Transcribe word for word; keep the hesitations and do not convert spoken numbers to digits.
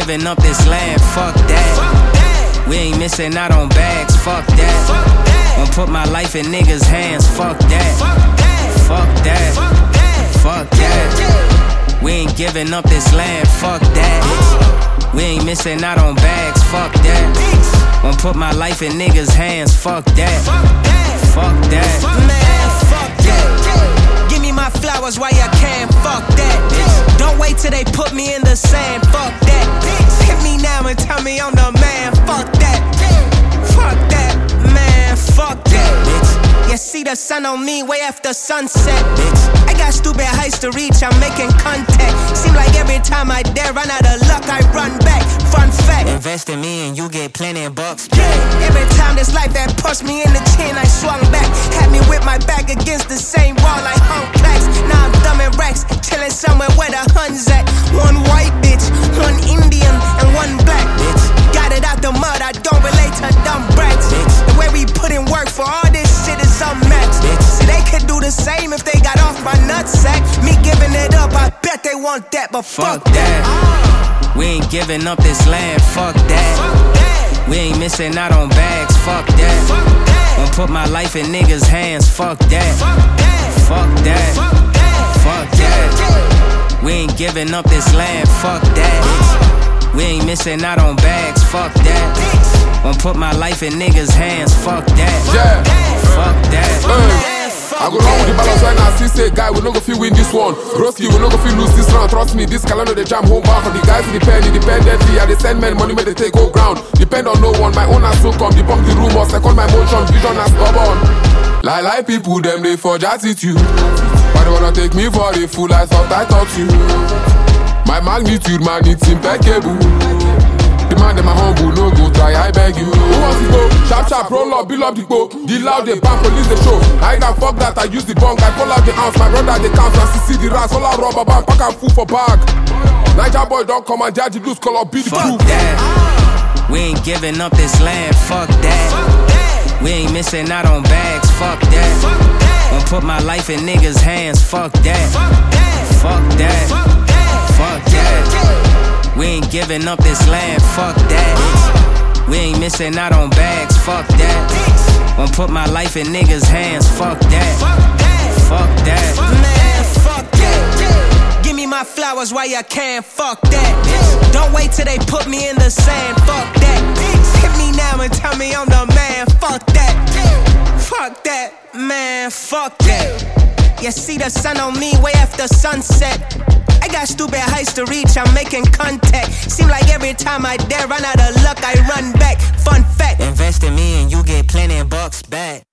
giving up this land, fuck that. We ain't missing out on bags, fuck that. Won't put my life in niggas' hands, fuck that. Fuck that, fuck that. We ain't giving up this land, fuck that. We ain't missing out on bags, fuck that. Won't put my life in niggas' hands, fuck that. Fuck that, man, fuck that. Give me my flowers while you can, fuck that. Don't wait till they put me in the sand, fuck that. Hit me now and tell me I'm the man, fuck that. Fuck that, man, fuck that. You see the sun on me way after sunset. I got stupid heights to reach, I'm making contact. Seem like every time I dare run out of luck, I run back. Fun fact, invest in me and you get plenty of bucks. Yeah, every time this life that pushed me in the chin, I swung back. Had me with my back against the same wall like hung plaques. Now I'm thumbing racks, chilling somewhere where the Huns at. One white bitch, one Indian, and one black bitch. Got it out the mud, I don't relate to dumb brats. The way we put in work for all this shit is unmatched. See, they could do the same if they got off my nutsack. Me giving it up, I bet they want that, but fuck, fuck that. that. We ain't giving up this land, fuck that. Fuck that. We ain't missing out on bags, fuck that. Fuck that. Won't put my life in niggas' hands, fuck that. Fuck that. Fuck that, fuck that. Fuck that. We ain't giving up this land, fuck that. We ain't missing out on bags, fuck that. Won't put my life in niggas' hands, fuck that. Yeah. Fuck that. Uh. I go wrong with the balance right now. See, say, guy, we no go feel win this one. Broski, we no go feel lose this round. Trust me, this calendar they jam home back. For the guys who depend independently, I they send men money, make they take go ground. Depend on no one, my own has so come. Debunk the rumors, second my motion, vision has stubborn. Lie, lie, people, them they forge attitude. Why they wanna take me for a fool? I thought I taught you. My magnitude, man, it's impeccable. The man, them my humble, no go try, I beg you. Who wants to go? Sharp, sharp, roll up, build up the go. The loud, they bang, police the show. I ain't fuck that, I use the bunk, I fall out the ounce. My brother, they count, and see the rats, all out rubber band, pack and food for bag. Niger boy, don't come and judge the blues, color, be the fuck proof. That. We ain't giving up this land, fuck that. Fuck that. We ain't missing out on bags, fuck that. Fuck that. Won't put my life in niggas' hands, fuck that. Fuck that. Fuck that, fuck that. Fuck that. We ain't giving up this land, fuck that. We ain't missing out on bags, fuck that. Won't put my life in niggas' hands, fuck that. Fuck that, man, fuck that. Give me my flowers while you can, fuck that. Don't wait till they put me in the sand, fuck that. Hit me now and tell me I'm the man, fuck that. Fuck that, man, fuck that. You see the sun on me way after sunset. I got stupid heights to reach, I'm making contact. Seem like every time I dare run out of luck, I run back. Fun fact, invest in me and you get plenty of bucks back.